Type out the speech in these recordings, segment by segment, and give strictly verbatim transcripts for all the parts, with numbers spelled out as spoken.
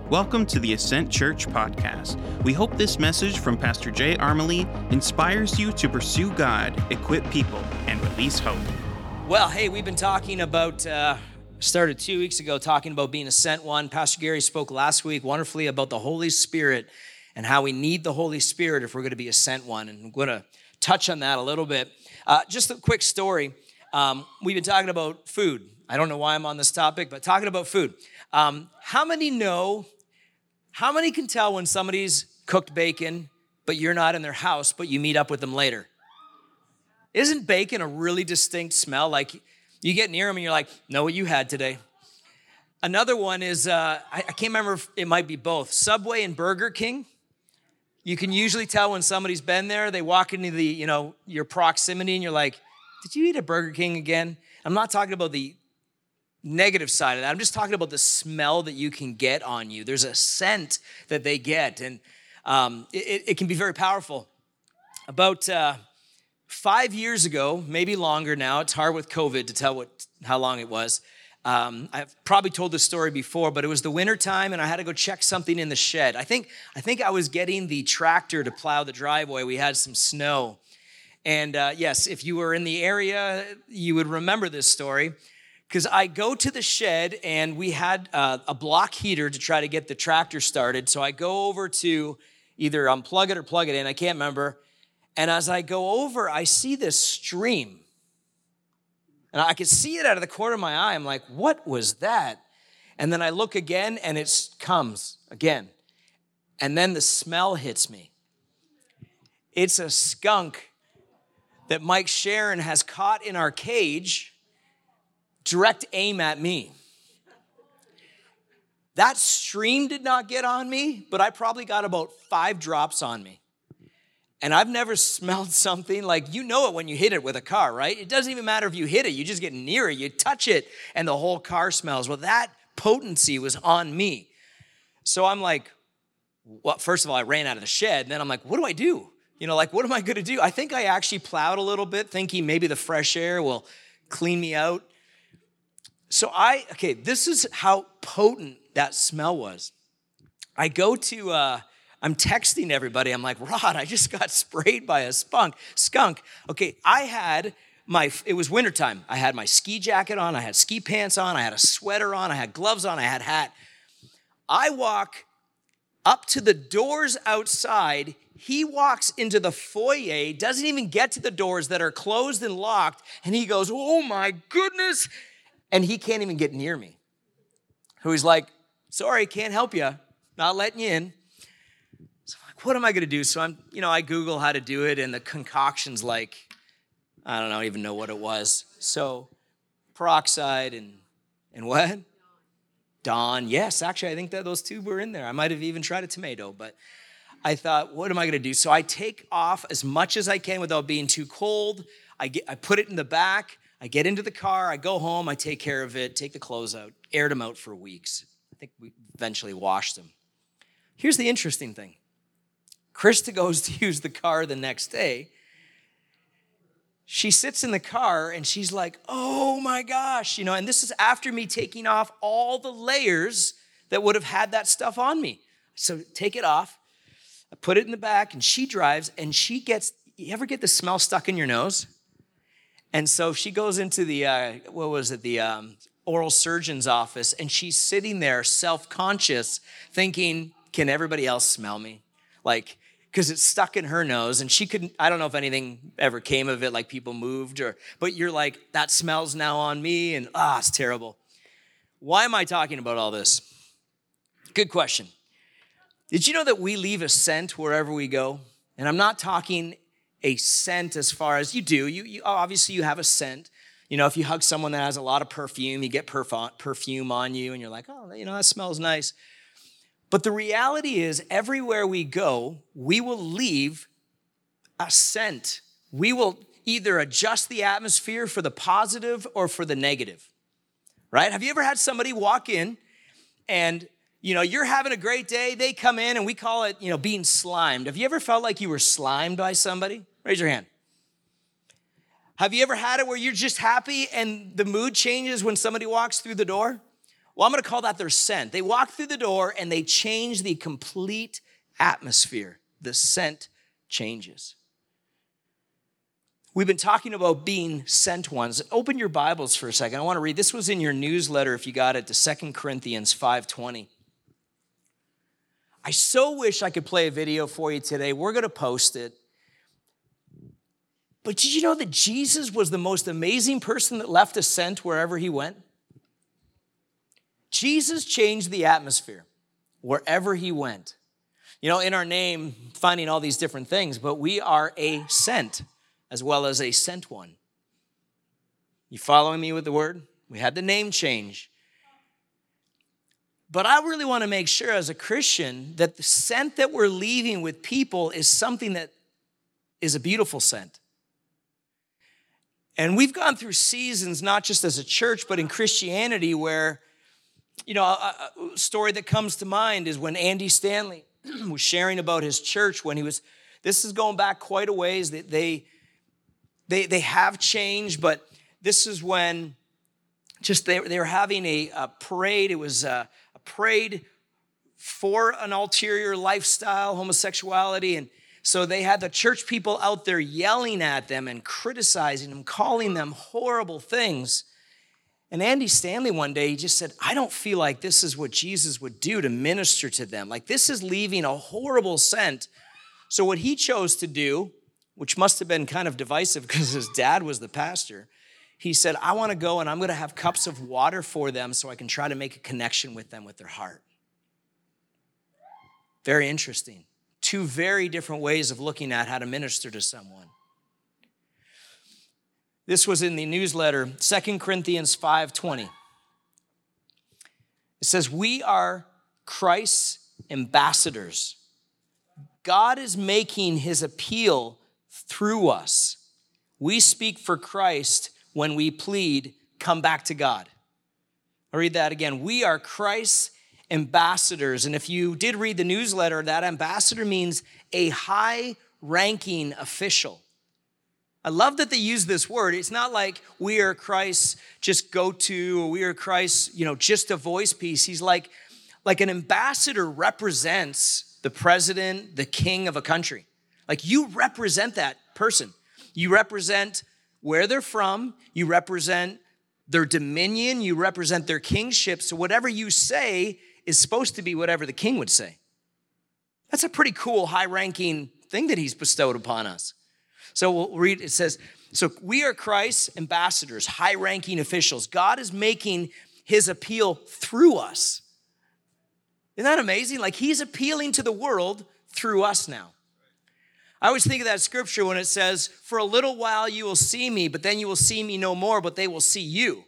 Welcome to the Ascent Church podcast. We hope this message from Pastor Jay Armely inspires you to pursue God, equip people, and release hope. Well, hey, we've been talking about, uh, started two weeks ago talking about being a sent one. Pastor Gary spoke last week wonderfully about the Holy Spirit and how we need the Holy Spirit if we're going to be a sent one. And I'm going to touch on that a little bit. Uh, just a quick story. Um, we've been talking about food. I don't know why I'm on this topic, but talking about food. Um, how many know, how many can tell when somebody's cooked bacon, but you're not in their house, but you meet up with them later? Isn't bacon a really distinct smell? Like you get near them and you're like, know what you had today. Another one is, uh, I, I can't remember if it might be both, Subway and Burger King. You can usually tell when somebody's been there. They walk into the, you know, your proximity and you're like, did you eat at Burger King again? I'm not talking about the negative side of that. I'm just talking about the smell that you can get on you. There's a scent that they get, and um, it, it can be very powerful. About uh, five years ago, maybe longer now, it's hard with COVID to tell what how long it was. Um, I've probably told this story before, but it was the winter time, and I had to go check something in the shed. I think I think I was getting the tractor to plow the driveway. We had some snow. And uh, yes, if you were in the area, you would remember this story. Because I go to the shed and we had uh, a block heater to try to get the tractor started. So I go over to either unplug it or plug it in. I can't remember. And as I go over, I see this stream. And I could see it out of the corner of my eye. I'm like, what was that? And then I look again and it comes again. And then the smell hits me. It's a skunk that Mike Sharon has caught in our cage. Direct aim at me. That stream did not get on me, but I probably got about five drops on me. And I've never smelled something like, you know it when you hit it with a car, right? It doesn't even matter if you hit it. You just get near it. You touch it, and the whole car smells. Well, that potency was on me. So I'm like, well, first of all, I ran out of the shed. And then I'm like, what do I do? You know, like, what am I going to do? I think I actually plowed a little bit, thinking maybe the fresh air will clean me out. So I, okay, this is how potent that smell was. I go to, uh, I'm texting everybody. I'm like, Rod, I just got sprayed by a spunk, skunk. Okay, I had my, it was wintertime. I had my ski jacket on. I had ski pants on. I had a sweater on. I had gloves on. I had a hat. I walk up to the doors outside. He walks into the foyer, doesn't even get to the doors that are closed and locked. And he goes, oh my goodness. And he can't even get near me. So he's like, sorry, can't help you. Not letting you in. So I'm like, what am I going to do? So I'm, you know, I Google how to do it, and the concoction's like, I don't know, even know what it was. So peroxide and, and what? Dawn. Yes, actually, I think that those two were in there. I might have even tried a tomato, but I thought, what am I going to do? So I take off as much as I can without being too cold. I get, I put it in the back. I get into the car, I go home, I take care of it, take the clothes out, aired them out for weeks. I think we eventually washed them. Here's the interesting thing. Krista goes to use the car the next day. She sits in the car and she's like, oh my gosh, you know, and this is after me taking off all the layers that would have had that stuff on me. So take it off, I put it in the back, and she drives, and she gets, you ever get the smell stuck in your nose? And so she goes into the, uh, what was it, the um, oral surgeon's office, and she's sitting there self-conscious thinking, can everybody else smell me? Like, because it's stuck in her nose, and she couldn't, I don't know if anything ever came of it, like people moved, or, but you're like, that smell's now on me, and ah, it's terrible. Why am I talking about all this? Good question. Did you know that we leave a scent wherever we go? And I'm not talking a scent as far as you do. You, you obviously you have a scent. You know, if you hug someone that has a lot of perfume, you get perf- perfume on you, and you're like, oh, you know, that smells nice. But the reality is, everywhere we go, we will leave a scent. We will either adjust the atmosphere for the positive or for the negative, right? Have you ever had somebody walk in and, you know, you're having a great day, they come in, and we call it, you know, being slimed. Have you ever felt like you were slimed by somebody? Raise your hand. Have you ever had it where you're just happy and the mood changes when somebody walks through the door? Well, I'm going to call that their scent. They walk through the door and they change the complete atmosphere. The scent changes. We've been talking about being sent ones. Open your Bibles for a second. I want to read. This was in your newsletter, if you got it, to Second Corinthians five twenty. I so wish I could play a video for you today. We're going to post it. But did you know that Jesus was the most amazing person that left a scent wherever he went? Jesus changed the atmosphere wherever he went. You know, in our name, finding all these different things, but we are a sent as well as a sent one. You following me with the word? We had the name change. But I really want to make sure as a Christian that the scent that we're leaving with people is something that is a beautiful scent. And we've gone through seasons, not just as a church, but in Christianity where, you know, a, a story that comes to mind is when Andy Stanley was sharing about his church when he was, this is going back quite a ways, that they, they, they have changed, but this is when just they, they were having a, a parade. It was a, a parade for an ulterior lifestyle, homosexuality, and so they had the church people out there yelling at them and criticizing them, calling them horrible things. And Andy Stanley one day, he just said, I don't feel like this is what Jesus would do to minister to them. Like this is leaving a horrible scent. So what he chose to do, which must have been kind of divisive because his dad was the pastor, he said, I want to go and I'm going to have cups of water for them so I can try to make a connection with them with their heart. Very interesting. Two very different ways of looking at how to minister to someone. This was in the newsletter, Second Corinthians five twenty. It says, we are Christ's ambassadors. God is making his appeal through us. We speak for Christ when we plead, come back to God. I'll read that again. We are Christ's ambassadors. And if you did read the newsletter, that ambassador means a high-ranking official. I love that they use this word. It's not like we are Christ's just go-to, or we are Christ's, you know, just a voice piece. He's like, like an ambassador represents the president, the king of a country. Like you represent that person. You represent where they're from. You represent their dominion. You represent their kingship. So whatever you say is supposed to be whatever the king would say. That's a pretty cool, high-ranking thing that he's bestowed upon us. So we'll read, it says, so we are Christ's ambassadors, high-ranking officials. God is making his appeal through us. Isn't that amazing? Like he's appealing to the world through us now. I always think of that scripture when it says, for a little while you will see me, but then you will see me no more, but they will see you.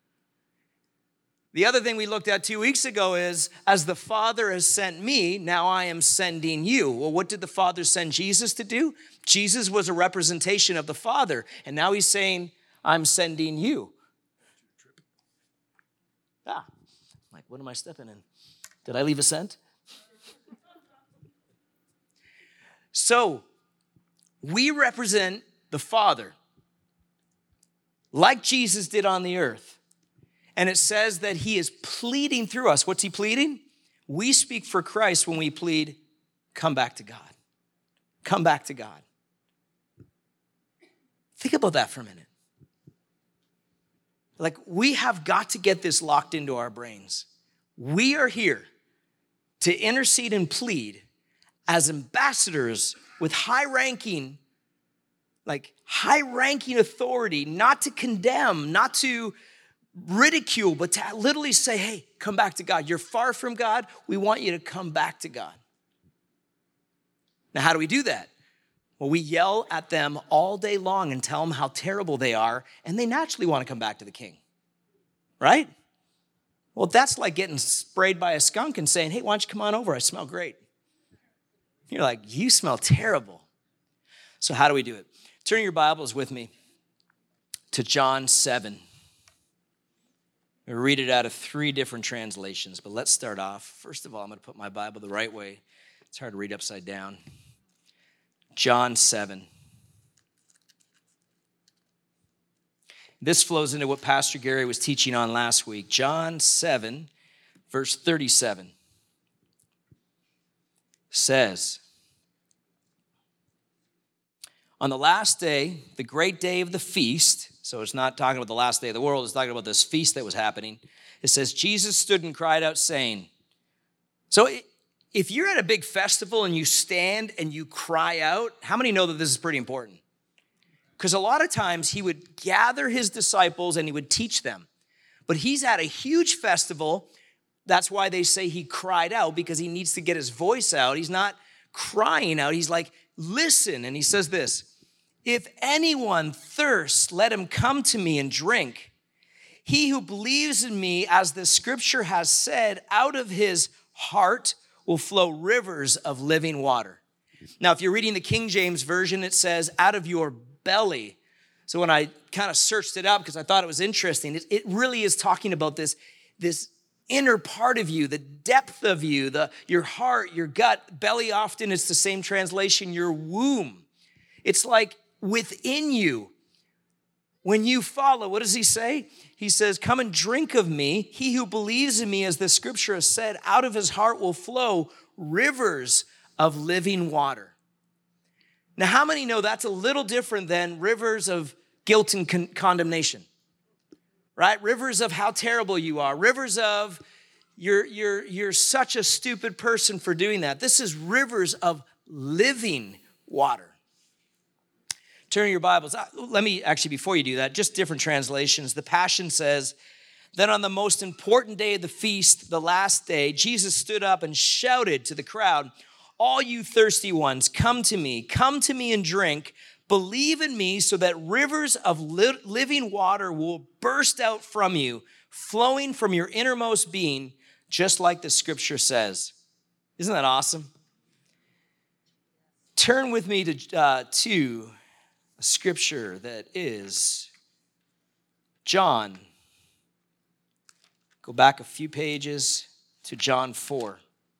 The other thing we looked at two weeks ago is, as the Father has sent me, now I am sending you. Well, what did the Father send Jesus to do? Jesus was a representation of the Father, and now he's saying, I'm sending you. Ah, like, what am I stepping in? Did I leave a scent? So, we represent the Father, like Jesus did on the earth. And it says that he is pleading through us. What's he pleading? We speak for Christ when we plead, come back to God. Come back to God. Think about that for a minute. Like, we have got to get this locked into our brains. We are here to intercede and plead as ambassadors with high-ranking, like high-ranking authority, not to condemn, not to ridicule, but to literally say, hey, come back to God. You're far from God. We want you to come back to God. Now, how do we do that? Well, we yell at them all day long and tell them how terrible they are, and they naturally want to come back to the King, right? Well, that's like getting sprayed by a skunk and saying, hey, why don't you come on over? I smell great. You're like, you smell terrible. So how do we do it? Turn your Bibles with me to John seven. We read it out of three different translations, but let's start off. First of all, I'm going to put my Bible the right way. It's hard to read upside down. John seven. This flows into what Pastor Gary was teaching on last week. John seven, verse thirty-seven says, on the last day, the great day of the feast, so it's not talking about the last day of the world, it's talking about this feast that was happening. It says, Jesus stood and cried out saying, so if you're at a big festival and you stand and you cry out, how many know that this is pretty important? Because a lot of times he would gather his disciples and he would teach them. But he's at a huge festival. That's why they say he cried out, because he needs to get his voice out. He's not crying out. He's like, listen. And he says this, if anyone thirsts, let him come to me and drink. He who believes in me, as the scripture has said, out of his heart will flow rivers of living water. Now, if you're reading the King James Version, it says, out of your belly. So when I kind of searched it up, because I thought it was interesting, it, it really is talking about this, this inner part of you, the depth of you, the your heart, your gut. Belly often is the same translation, your womb. It's like within you. When you follow, what does he say? He says, come and drink of me. He who believes in me, as the scripture has said, out of his heart will flow rivers of living water. Now, how many know that's a little different than rivers of guilt and con- condemnation? Right? Rivers of how terrible you are. Rivers of you're, you're, you're such a stupid person for doing that. This is rivers of living water. Turn your Bibles. Let me actually, before you do that, just different translations. The Passion says, then on the most important day of the feast, the last day, Jesus stood up and shouted to the crowd, all you thirsty ones, come to me, come to me and drink. Believe in me so that rivers of li- living water will burst out from you, flowing from your innermost being, just like the scripture says. Isn't that awesome? Turn with me to, uh, to a scripture that is John. Go back a few pages to John four.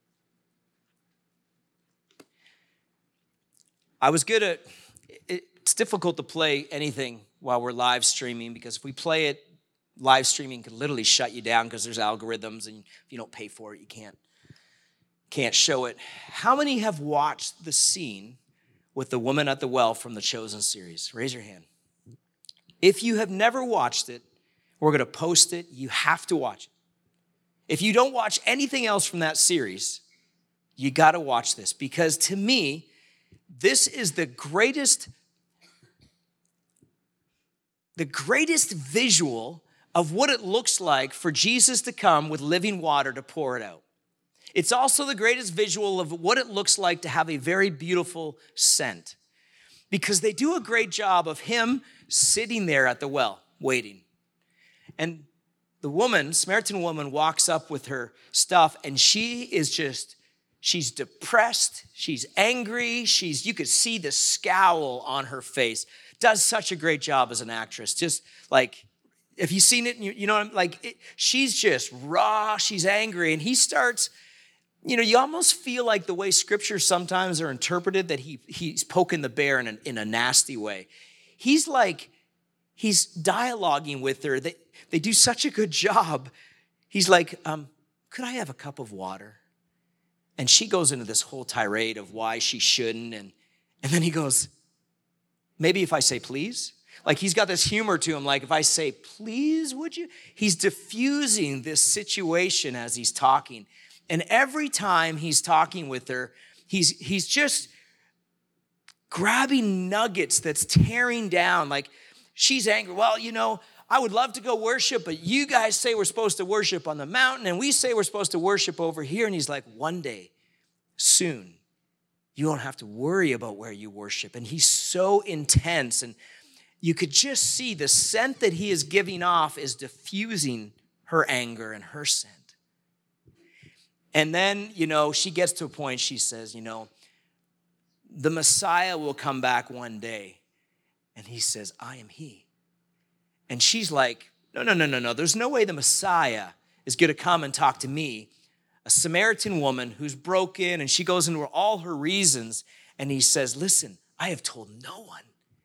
I was good at, it's difficult to play anything while we're live streaming, because if we play it, live streaming can literally shut you down because there's algorithms, and if you don't pay for it, you can't, can't show it. How many have watched the scene with the woman at the well from the Chosen series? Raise your hand. If you have never watched it, we're going to post it. You have to watch it. If you don't watch anything else from that series, you got to watch this, because to me, this is the greatest, the greatest visual of what it looks like for Jesus to come with living water to pour it out. It's also the greatest visual of what it looks like to have a very beautiful scent, because they do a great job of him sitting there at the well, waiting. And the woman, Samaritan woman, walks up with her stuff, and she is just, she's depressed, she's angry, she's, you could see the scowl on her face. Does such a great job as an actress. Just like, have you seen it? You, you know what I'm like, it, she's just raw, she's angry, and he starts, you know, you almost feel like the way scriptures sometimes are interpreted, that he he's poking the bear in a, in a nasty way. He's like, he's dialoguing with her. They, they do such a good job. He's like, um, could I have a cup of water? And she goes into this whole tirade of why she shouldn't. And, and then he goes, maybe if I say please? Like, he's got this humor to him. Like, if I say, please, would you? He's diffusing this situation as he's talking. And every time he's talking with her, he's, he's just grabbing nuggets that's tearing down. Like, she's angry. Well, you know, I would love to go worship, but you guys say we're supposed to worship on the mountain, and we say we're supposed to worship over here. And he's like, one day, soon, you won't have to worry about where you worship. And he's so intense. And you could just see the scent that he is giving off is diffusing her anger and her scent. And then, you know, she gets to a point, she says, you know, the Messiah will come back one day. And he says, I am he. And she's like, no, no, no, no, no. There's no way the Messiah is going to come and talk to me, a Samaritan woman who's broken, and she goes into all her reasons. And he says, listen, I have told no one,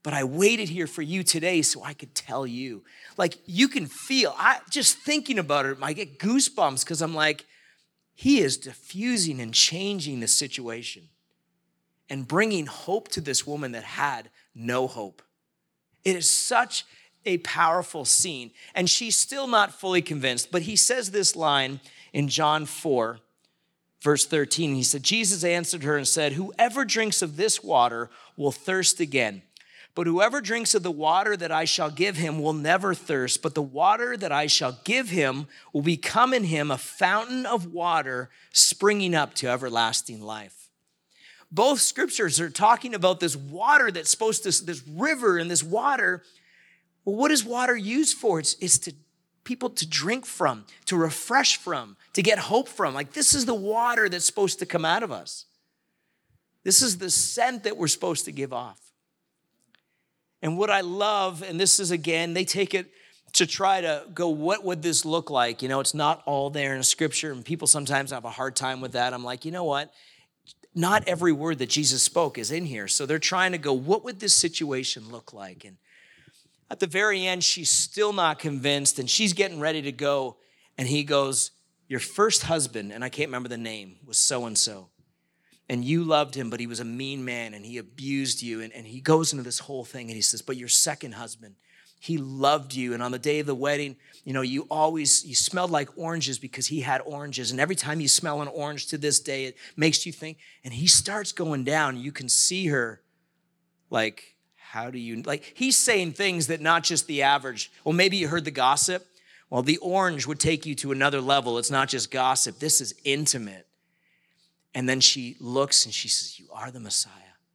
but I waited here for you today so I could tell you. Like, you can feel, I just thinking about it, I get goosebumps because I'm like, he is diffusing and changing the situation and bringing hope to this woman that had no hope. It is such a powerful scene, and she's still not fully convinced, but he says this line in John four, verse thirteen. He said, Jesus answered her and said, whoever drinks of this water will thirst again. But whoever drinks of the water that I shall give him will never thirst, but the water that I shall give him will become in him a fountain of water springing up to everlasting life. Both scriptures are talking about this water that's supposed to, this river and this water. Well, what is water used for? It's, it's to people to drink from, to refresh from, to get hope from. Like, this is the water that's supposed to come out of us. This is the scent that we're supposed to give off. And what I love, and this is, again, they take it to try to go, what would this look like? You know, it's not all there in Scripture, and people sometimes have a hard time with that. I'm like, you know what? Not every word that Jesus spoke is in here. So they're trying to go, what would this situation look like? And at the very end, she's still not convinced, and she's getting ready to go. And he goes, your first husband, and I can't remember the name, was so-and-so. And you loved him, but he was a mean man, and he abused you. And, and he goes into this whole thing, and he says, but your second husband, he loved you. And on the day of the wedding, you know, you always, you smelled like oranges because he had oranges. And every time you smell an orange to this day, it makes you think. And he starts going down. You can see her like, how do you, like, he's saying things that not just the average, well, maybe you heard the gossip. Well, the orange would take you to another level. It's not just gossip. This is intimate. And then she looks and she says, you are the Messiah.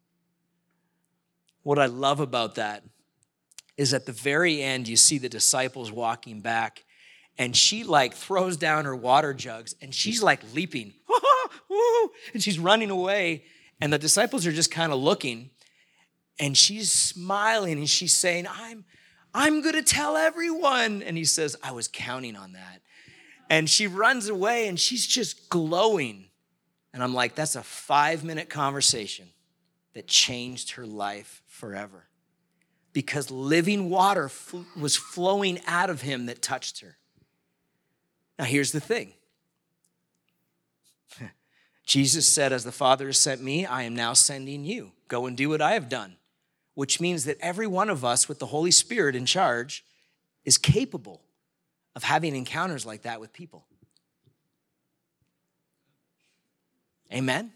What I love about that is at the very end, you see the disciples walking back, and she like throws down her water jugs, and she's like leaping, and she's running away, and the disciples are just kind of looking, and she's smiling, and she's saying, I'm, I'm gonna tell everyone. And he says, I was counting on that. And she runs away, and she's just glowing. And I'm like, that's a five-minute conversation that changed her life forever. Because living water fl- was flowing out of him that touched her. Now, here's the thing. Jesus said, as the Father has sent me, I am now sending you. Go and do what I have done. Which means that every one of us with the Holy Spirit in charge is capable of having encounters like that with people. Amen?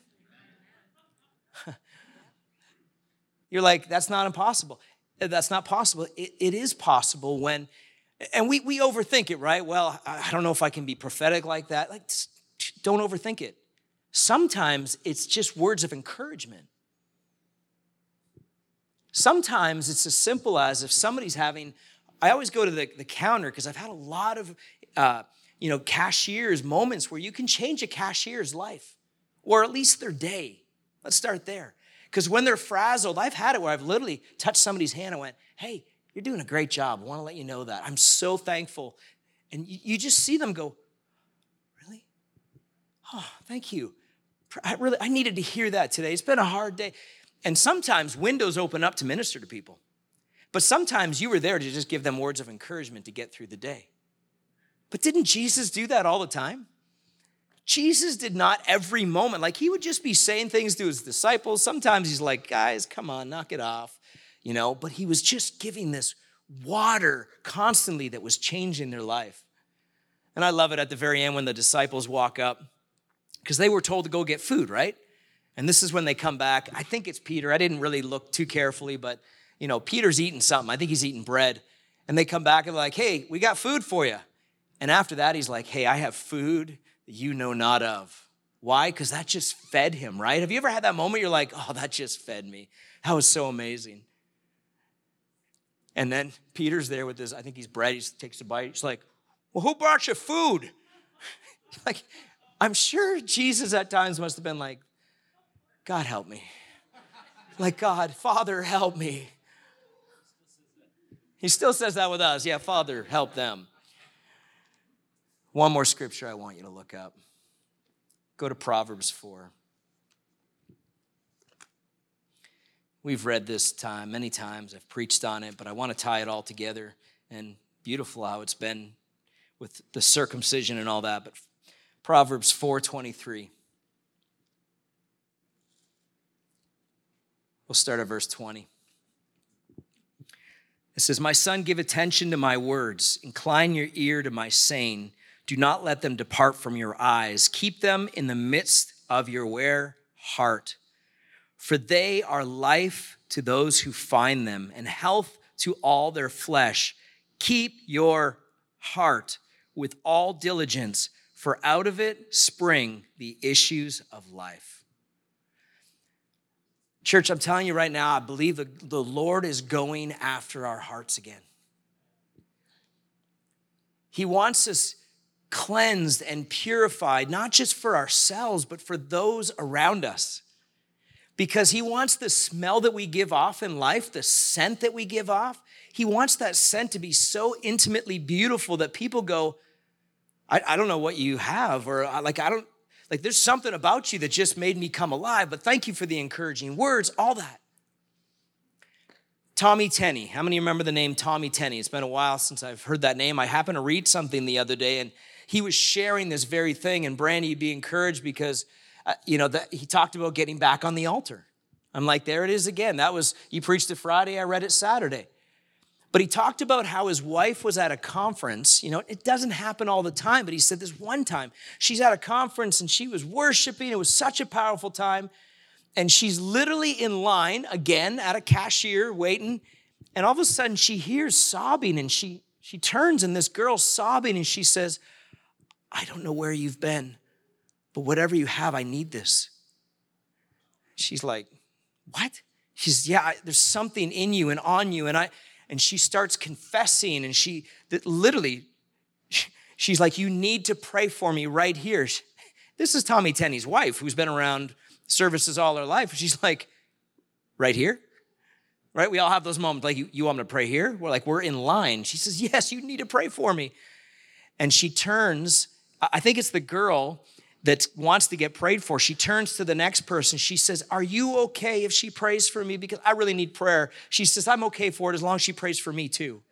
You're like, that's not impossible. That's not possible. It, it is possible when, and we, we overthink it, right? Well, I don't know if I can be prophetic like that. Like, don't overthink it. Sometimes it's just words of encouragement. Sometimes it's as simple as if somebody's having, I always go to the, the counter because I've had a lot of, uh, you know, cashiers, moments where you can change a cashier's life. Or at least their day. Let's start there. Because when they're frazzled, I've had it where I've literally touched somebody's hand and went, hey, you're doing a great job. I want to let you know that. I'm so thankful. And you, you just see them go, really? Oh, thank you. I really, I needed to hear that today. It's been a hard day. And sometimes windows open up to minister to people. But sometimes you were there to just give them words of encouragement to get through the day. But didn't Jesus do that all the time? Jesus did not every moment. Like, he would just be saying things to his disciples. Sometimes he's like, guys, come on, knock it off. You know, but he was just giving this water constantly that was changing their life. And I love it at the very end when the disciples walk up, because they were told to go get food, right? And this is when they come back. I think it's Peter. I didn't really look too carefully, but, you know, Peter's eating something. I think he's eating bread. And they come back and they're like, hey, we got food for you. And after that, he's like, hey, I have food that you know not of. Why? Because that just fed him, right? Have you ever had that moment you're like, oh, that just fed me. That was so amazing. And then Peter's there with this, I think he's bread. He takes a bite. He's like, well, who brought you food? Like, I'm sure Jesus at times must have been like, God, help me. Like, God, Father, help me. He still says that with us. Yeah, Father, help them. One more scripture I want you to look up. Go to Proverbs four. We've read this time many times. I've preached on it, but I want to tie it all together. And beautiful how it's been with the circumcision and all that. But Proverbs four twenty-three. We'll start at verse twenty. It says, "My son, give attention to my words. Incline your ear to my saying. Do not let them depart from your eyes. Keep them in the midst of your where? Heart. For they are life to those who find them, and health to all their flesh. Keep your heart with all diligence, for out of it spring the issues of life." Church, I'm telling you right now, I believe the, the Lord is going after our hearts again. He wants us cleansed and purified, not just for ourselves, but for those around us. Because he wants the smell that we give off in life, the scent that we give off, he wants that scent to be so intimately beautiful that people go, I, I don't know what you have, or like, I don't, like there's something about you that just made me come alive, but thank you for the encouraging words, all that. Tommy Tenney. How many remember the name Tommy Tenney? It's been a while since I've heard that name. I happened to read something the other day, and he was sharing this very thing, and Brandy, you'd be encouraged because Uh, you know, that he talked about getting back on the altar. I'm like, there it is again. That was, you preached it Friday, I read it Saturday. But he talked about how his wife was at a conference. You know, it doesn't happen all the time, but he said this one time, she's at a conference and she was worshiping. It was such a powerful time. And she's literally in line again at a cashier waiting. And all of a sudden she hears sobbing, and she, she turns, and this girl's sobbing, and she says, "I don't know where you've been, but whatever you have, I need this." She's like, "What?" She says, "Yeah, I, there's something in you and on you." And I, and she starts confessing, and she that literally, she, she's like, "You need to pray for me right here." She, this is Tommy Tenney's wife, who's been around services all her life. She's like, "Right here?" Right? We all have those moments, like, you, you want me to pray here? We're like, we're in line. She says, "Yes, you need to pray for me." And she turns, I think it's the girl that wants to get prayed for. She turns to the next person. She says, "Are you okay if she prays for me? Because I really need prayer." She says, "I'm okay for it as long as she prays for me too."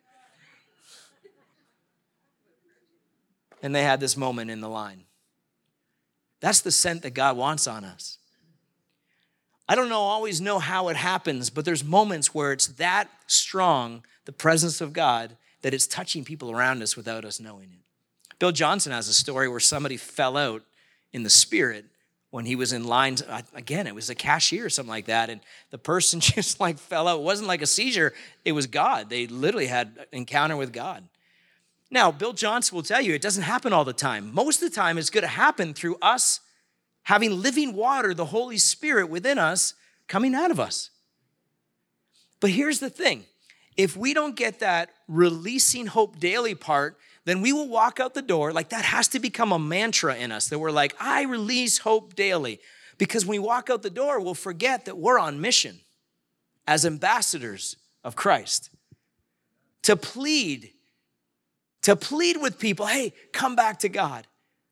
And they had this moment in the line. That's the scent that God wants on us. I don't know, always know how it happens, but there's moments where it's that strong, the presence of God, that it's touching people around us without us knowing it. Bill Johnson has a story where somebody fell out in the spirit when he was in line. Again, it was a cashier or something like that. And the person just like fell out. It wasn't like a seizure. It was God. They literally had an encounter with God. Now, Bill Johnson will tell you it doesn't happen all the time. Most of the time, it's going to happen through us having living water, the Holy Spirit within us, coming out of us. But here's the thing. If we don't get that releasing hope daily part, then we will walk out the door. Like, that has to become a mantra in us, that we're like, I release hope daily. Because when we walk out the door, we'll forget that we're on mission as ambassadors of Christ. To plead, to plead with people, hey, come back to God.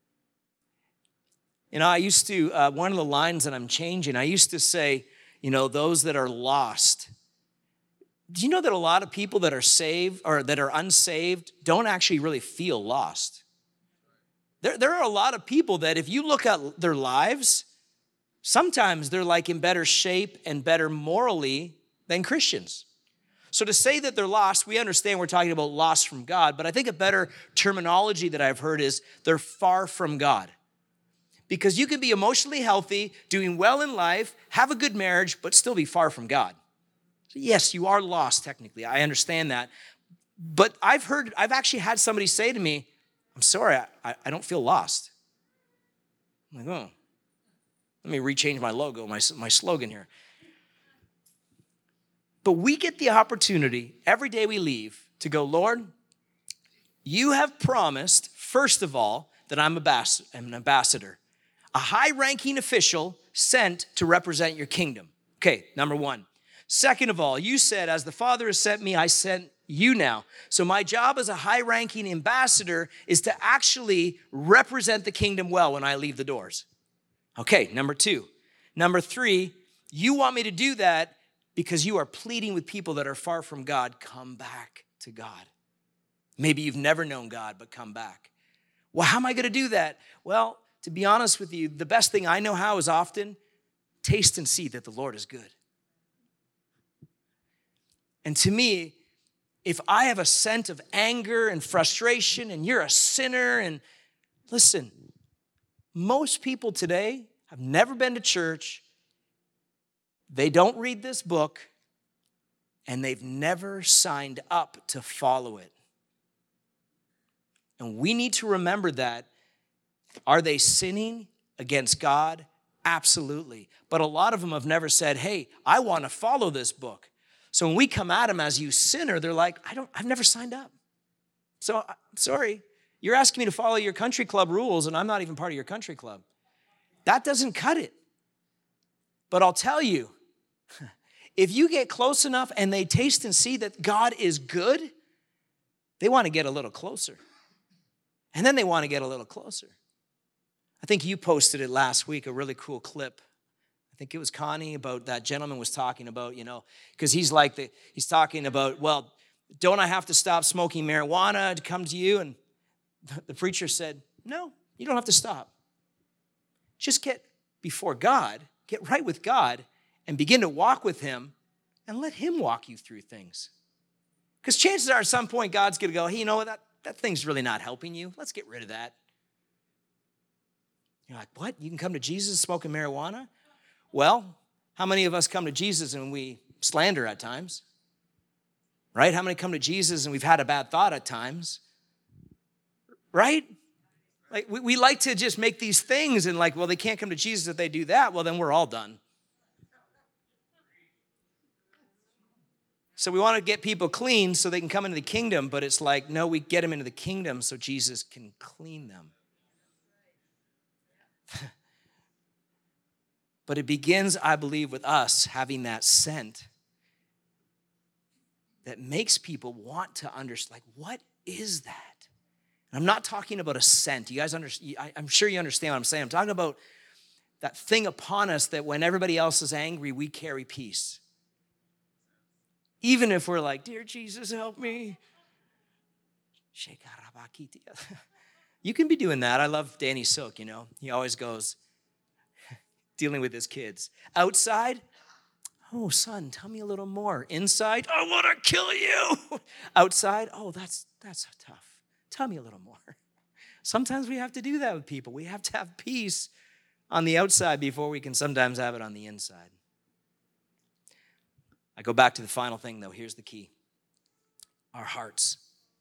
You know, I used to, uh, one of the lines that I'm changing, I used to say, you know, those that are lost. Do you know that a lot of people that are saved or that are unsaved don't actually really feel lost? There, there are a lot of people that if you look at their lives, sometimes they're like in better shape and better morally than Christians. So to say that they're lost, we understand we're talking about lost from God, but I think a better terminology that I've heard is they're far from God. Because you can be emotionally healthy, doing well in life, have a good marriage, but still be far from God. So yes, you are lost technically. I understand that. But I've heard, I've actually had somebody say to me, I'm sorry, I, I don't feel lost. I'm like, oh, let me rechange my logo, my, my slogan here. But we get the opportunity every day we leave to go, Lord, you have promised, first of all, that I'm an ambassador, a high-ranking official sent to represent your kingdom. Okay, number one. Second of all, you said, as the Father has sent me, I sent you now. So my job as a high-ranking ambassador is to actually represent the kingdom well when I leave the doors. Okay, number two. Number three, you want me to do that because you are pleading with people that are far from God, come back to God. Maybe you've never known God, but come back. Well, how am I going to do that? Well, to be honest with you, the best thing I know how is often taste and see that the Lord is good. And to me, if I have a scent of anger and frustration and you're a sinner, and listen, most people today have never been to church, they don't read this book, and they've never signed up to follow it. And we need to remember that. Are they sinning against God? Absolutely. But a lot of them have never said, hey, I want to follow this book. So when we come at them as you sinner, they're like, I don't, I've never signed up. So I'm sorry, you're asking me to follow your country club rules, and I'm not even part of your country club. That doesn't cut it. But I'll tell you, if you get close enough and they taste and see that God is good, they want to get a little closer. And then they want to get a little closer. I think you posted it last week, a really cool clip. I think it was Connie, about that gentleman was talking about, you know, because he's like, the, he's talking about, well, don't I have to stop smoking marijuana to come to you? And the preacher said, no, you don't have to stop. Just get before God, get right with God, and begin to walk with him, and let him walk you through things. Because chances are at some point God's going to go, hey, you know what, that, that thing's really not helping you. Let's get rid of that. You're like, what? You can come to Jesus smoking marijuana? Well, how many of us come to Jesus and we slander at times? Right? How many come to Jesus and we've had a bad thought at times? Right? Like we, we like to just make these things and like, well, they can't come to Jesus if they do that. Well, then we're all done. So we want to get people clean so they can come into the kingdom, but it's like, no, we get them into the kingdom so Jesus can clean them. But it begins, I believe, with us having that scent that makes people want to understand, like, what is that? And I'm not talking about a scent. You guys understand? I'm sure you understand what I'm saying. I'm talking about that thing upon us that when everybody else is angry, we carry peace. Even if we're like, dear Jesus, help me. You can be doing that. I love Danny Silk, you know. He always goes, dealing with his kids. Outside, oh, son, tell me a little more. Inside, I want to kill you. Outside, oh, that's that's tough. Tell me a little more. Sometimes we have to do that with people. We have to have peace on the outside before we can sometimes have it on the inside. I go back to the final thing, though. Here's the key. Our hearts.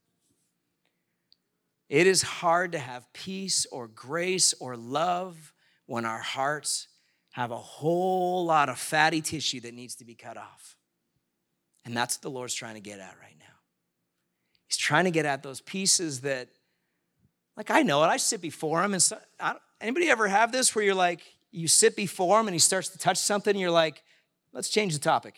It is hard to have peace or grace or love when our hearts have a whole lot of fatty tissue that needs to be cut off. And that's what the Lord's trying to get at right now. He's trying to get at those pieces that, like, I know it. I sit before him. And so, I don't, anybody ever have this where you're like, you sit before him and he starts to touch something and you're like, let's change the topic.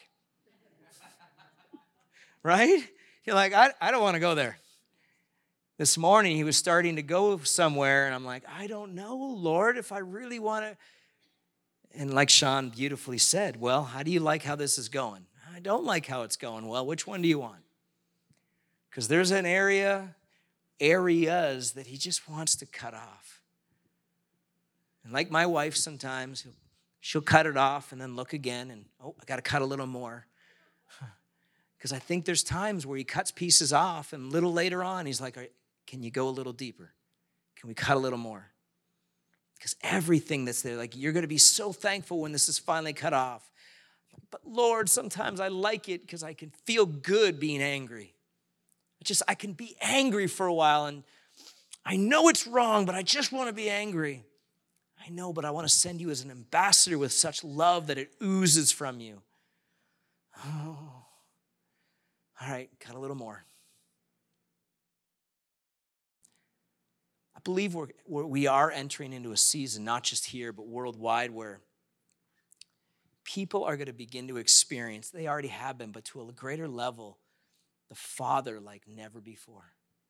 Right? You're like, I, I don't want to go there. This morning he was starting to go somewhere and I'm like, I don't know, Lord, if I really want to. And like Sean beautifully said, well, how do you like how this is going? I don't like how it's going. Well, which one do you want? Because there's an area, areas that he just wants to cut off. And like my wife sometimes, she'll cut it off and then look again and, oh, I got to cut a little more. Because I think there's times where he cuts pieces off and a little later on, he's like, can you go a little deeper? Can we cut a little more? Because everything that's there, like, you're going to be so thankful when this is finally cut off. But Lord, sometimes I like it because I can feel good being angry. I just, I can be angry for a while, and I know it's wrong, but I just want to be angry. I know, but I want to send you as an ambassador with such love that it oozes from you. Oh, all right, cut a little more. I believe we're, we're, we are entering into a season, not just here, but worldwide, where people are going to begin to experience, they already have been, but to a greater level, the Father like never before.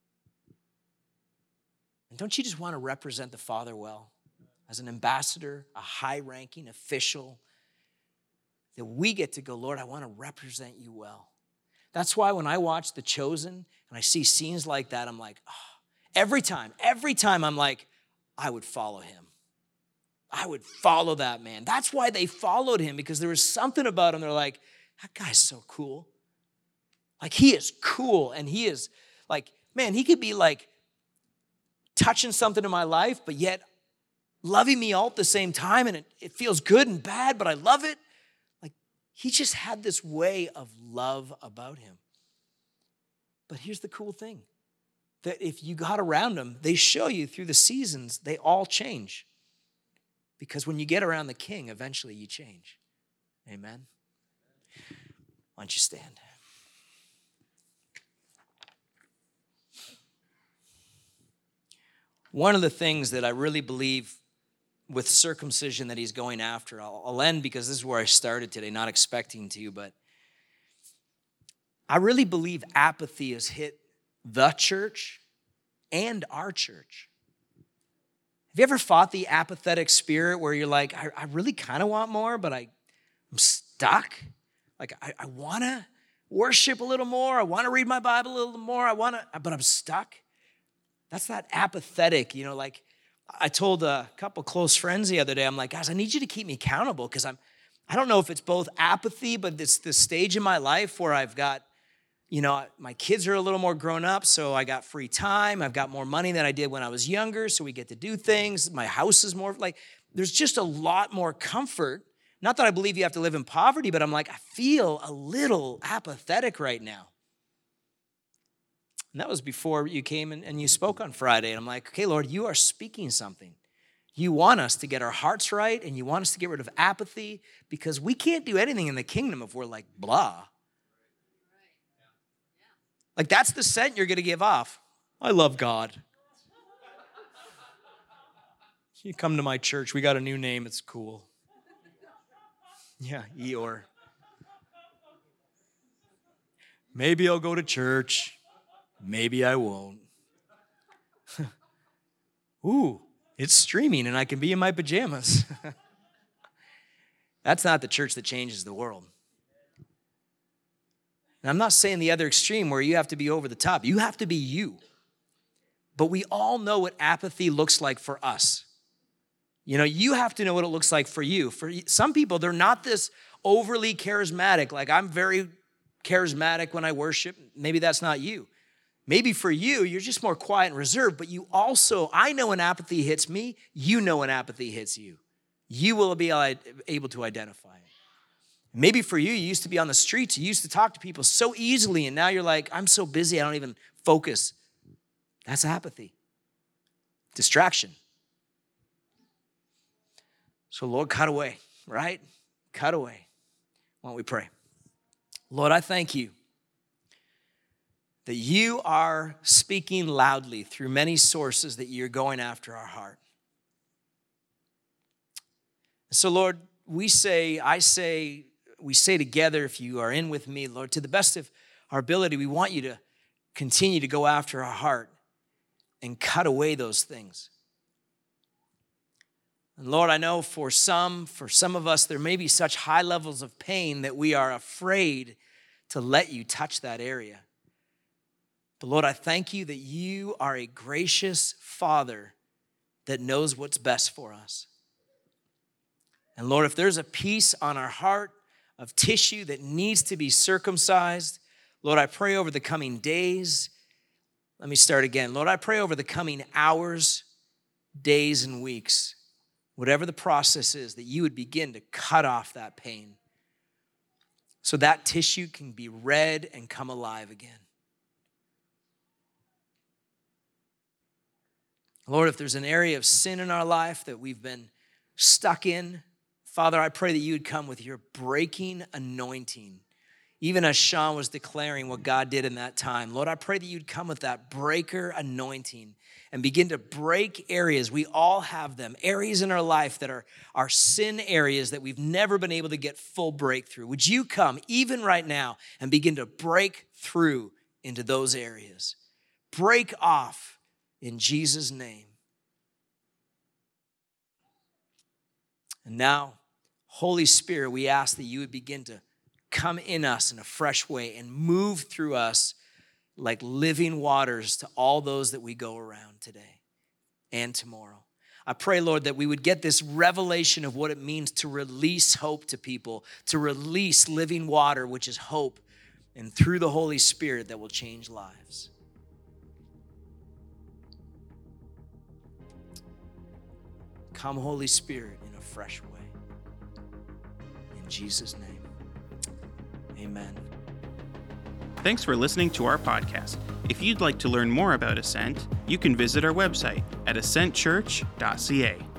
And don't you just want to represent the Father well? As an ambassador, a high-ranking official, that we get to go, Lord, I want to represent you well. That's why when I watch The Chosen and I see scenes like that, I'm like, oh, every time, every time I'm like, I would follow him. I would follow that man. That's why they followed him, because there was something about him. They're like, that guy's so cool. Like, he is cool, and he is like, man, he could be like touching something in my life, but yet loving me all at the same time, and it, it feels good and bad, but I love it. Like, he just had this way of love about him. But here's the cool thing, that if you got around them, they show you through the seasons, they all change. Because when you get around the king, eventually you change. Amen? Why don't you stand? One of the things that I really believe with circumcision that he's going after, I'll, I'll end because this is where I started today, not expecting to, but I really believe apathy has hit the church and our church. Have you ever fought the apathetic spirit where you're like, I, I really kind of want more, but I, I'm stuck? Like, I, I want to worship a little more. I want to read my Bible a little more. I want to, but I'm stuck. That's that apathetic, you know, like I told a couple close friends the other day, I'm like, guys, I need you to keep me accountable because I'm, I don't know if it's both apathy, but it's this stage in my life where I've got, you know, my kids are a little more grown up, so I got free time. I've got more money than I did when I was younger, so we get to do things. My house is more, like, there's just a lot more comfort. Not that I believe you have to live in poverty, but I'm like, I feel a little apathetic right now. And that was before you came and, and you spoke on Friday. And I'm like, okay, Lord, you are speaking something. You want us to get our hearts right, and you want us to get rid of apathy, because we can't do anything in the kingdom if we're like, blah. Like, that's the scent you're going to give off. I love God. You come to my church. We got a new name. It's cool. Yeah, Eeyore. Maybe I'll go to church. Maybe I won't. Ooh, it's streaming and I can be in my pajamas. That's not the church that changes the world. And I'm not saying the other extreme where you have to be over the top. You have to be you. But we all know what apathy looks like for us. You know, you have to know what it looks like for you. For some people, they're not this overly charismatic. Like, I'm very charismatic when I worship. Maybe that's not you. Maybe for you, you're just more quiet and reserved, but you also, I know when apathy hits me, you know when apathy hits you. You will be able to identify it. Maybe for you, you used to be on the streets, you used to talk to people so easily, and now you're like, I'm so busy, I don't even focus. That's apathy. Distraction. So Lord, cut away, right? Cut away. Why don't we pray? Lord, I thank you that you are speaking loudly through many sources that you're going after our heart. So Lord, we say, I say, we say together, if you are in with me, Lord, to the best of our ability, we want you to continue to go after our heart and cut away those things. And Lord, I know for some, for some of us, there may be such high levels of pain that we are afraid to let you touch that area. But Lord, I thank you that you are a gracious Father that knows what's best for us. And Lord, if there's a piece on our heart of tissue that needs to be circumcised, Lord, I pray over the coming days. Let me start again. Lord, I pray over the coming hours, days, and weeks, whatever the process is, that you would begin to cut off that pain so that tissue can be red and come alive again. Lord, if there's an area of sin in our life that we've been stuck in, Father, I pray that you would come with your breaking anointing. Even as Sean was declaring what God did in that time, Lord, I pray that you'd come with that breaker anointing and begin to break areas. We all have them, areas in our life that are, are sin areas that we've never been able to get full breakthrough. Would you come even right now and begin to break through into those areas? Break off in Jesus' name. And now, Holy Spirit, we ask that you would begin to come in us in a fresh way and move through us like living waters to all those that we go around today and tomorrow. I pray, Lord, that we would get this revelation of what it means to release hope to people, to release living water, which is hope, and through the Holy Spirit that will change lives. Come, Holy Spirit, in a fresh way. In Jesus' name, amen. Thanks for listening to our podcast. If you'd like to learn more about Ascent, you can visit our website at ascent church dot c a.